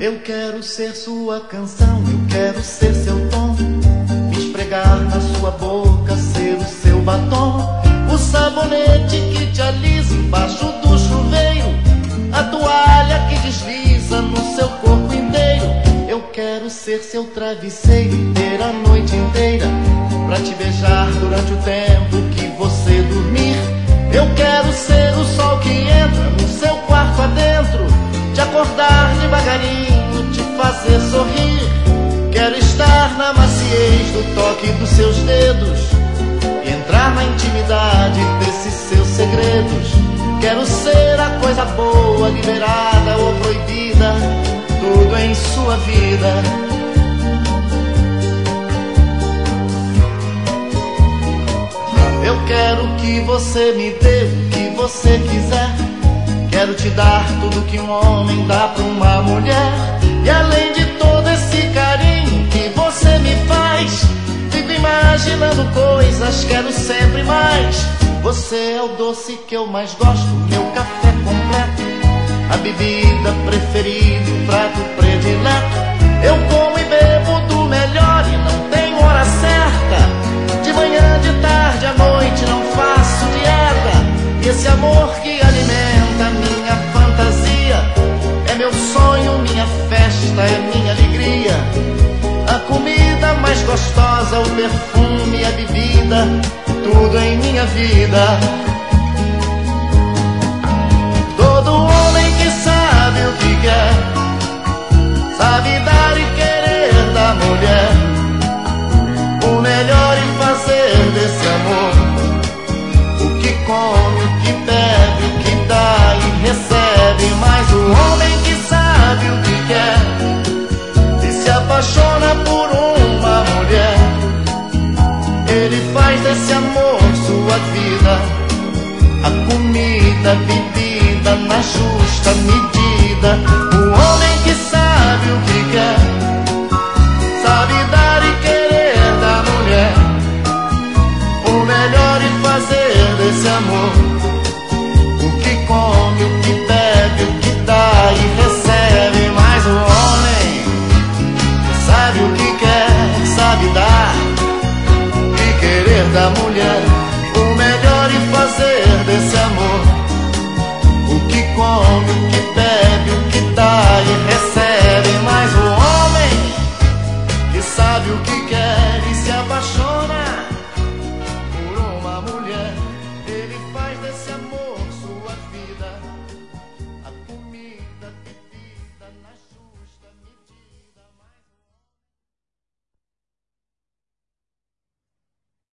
Eu quero ser sua canção, eu quero ser seu tom, me esfregar na sua boca, ser o seu batom, o sabonete que te alisa embaixo do chuveiro, a toalha que desliza no seu corpo inteiro. Eu quero ser seu travesseiro e ter a noite inteira pra te beijar durante o tempo que você dormir. Eu quero ser o sol que entra no seu quarto adentro, te acordar devagarinho, te fazer sorrir. Quero estar na maciez do toque dos seus dedos e entrar na intimidade desses seus segredos. Quero ser a coisa boa, liberada ou proibida, tudo em sua vida. Eu quero que você me dê o que você quiser. Quero te dar tudo que um homem dá pra uma mulher. E além de todo esse carinho que você me faz, fico imaginando coisas, quero sempre mais. Você é o doce que eu mais gosto, meu café completo, a bebida preferida, o prato predileto. Eu como e bebo do melhor e não tenho hora certa. De manhã, de tarde, à noite não faço dieta. E esse amor que alimenta minha fantasia é meu sonho, minha festa, é minha alegria. A comida mais gostosa, o perfume, a bebida, tudo em minha vida. Todo homem que sabe o que quer, sabe dar e querer da mulher o melhor e fazer desse amor o que come, o que bebe, o que dá e recebe. Mas o homem que sabe o que quer e se apaixona por uma mulher, ele faz desse amor sua vida, a comida, a bebida na justa medida. O homem que sabe o que quer, sabe dar e querer da mulher o melhor e fazer desse amor o que come, o que bebe, o que dá e recebe. Mas o homem que sabe o que quer, sabe dar e querer da mulher o melhor e fazer desse amor o que come, o que bebe, o que dá e recebe. Mas o homem que sabe o que quer e se apaixona